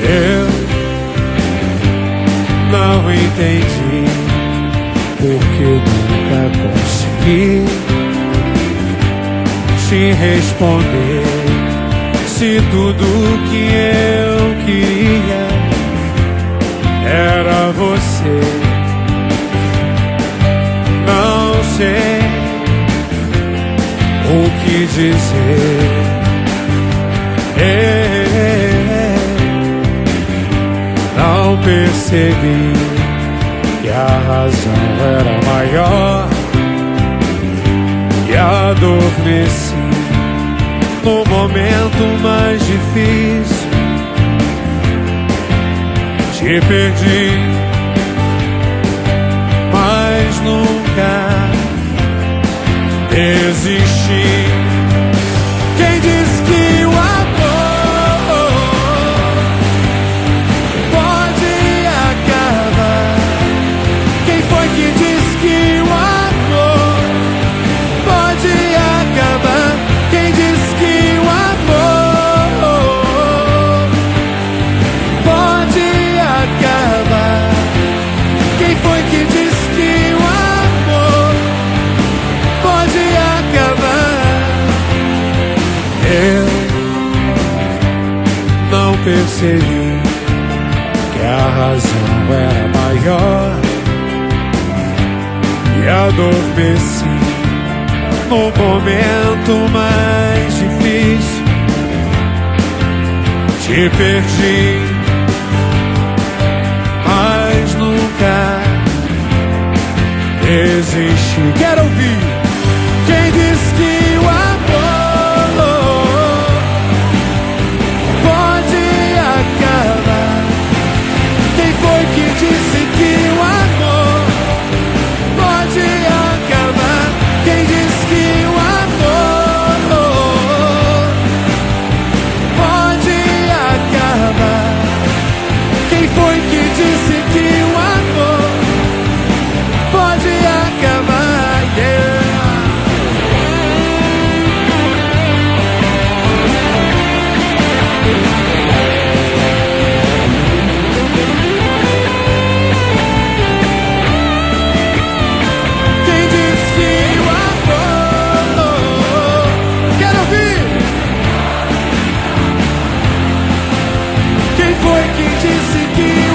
Eu não entendi porque nunca consegui te responder. Se tudo que eu queria era você, não sei o que dizer. Não percebi que a razão era maior e adormeci no momento mais difícil. Te perdi, mas nunca desisti. Quem diz que o amor pode acabar? Quem foi que diz que o amor pode acabar? Quem diz que o amor pode acabar? Quem foi que diz que o amor pode acabar? Eu não percebi que a razão era maior e adormeci no momento mais difícil. Te perdi, mas nunca desisti. Quero ouvir. Quem diz que o amor pode acabar? Quem foi que disse que o amor pode acabar? Quem diz que o amor pode acabar? Quem foi que disse que o amor pode acabar? Yeah. Quem diz que o amor... Quero ouvir! Quem foi que disse que